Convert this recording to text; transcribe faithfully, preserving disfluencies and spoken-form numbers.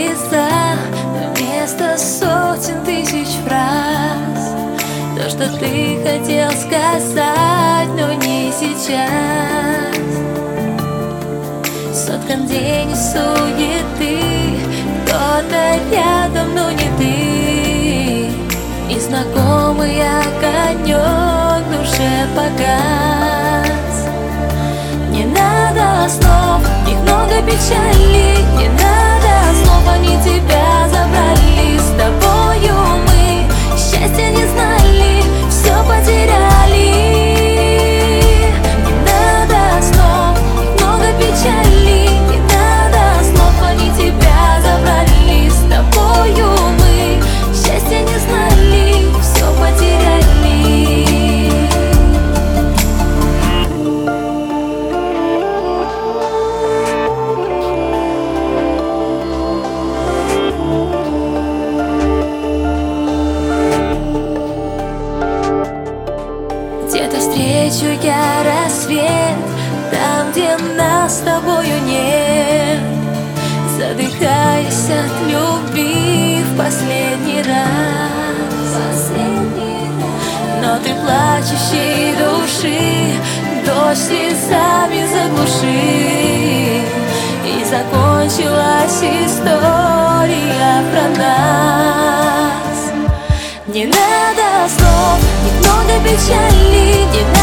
слеза, но вместо сотен тысяч фраз то, что ты хотел сказать, но не сейчас. Соткан день из суеты, кто-то рядом, но не ты, и знакомый огонек в душе погас. Не надо слов, их много печали, не надо слов, они тебя забрали. С тобою мы счастья не знали, все потеряли. Не надо слов, их много печали, не надо слов, они тебя забрали. С тобою мы счастья не знали, все потеряли. Где-то встречу я рассвет, там, где нас с тобою нет, задыхаясь от любви в последний раз. Но ты плачущей души дождь слезами заглуши, и закончилась история про нас. Не надо слов, немного печали, не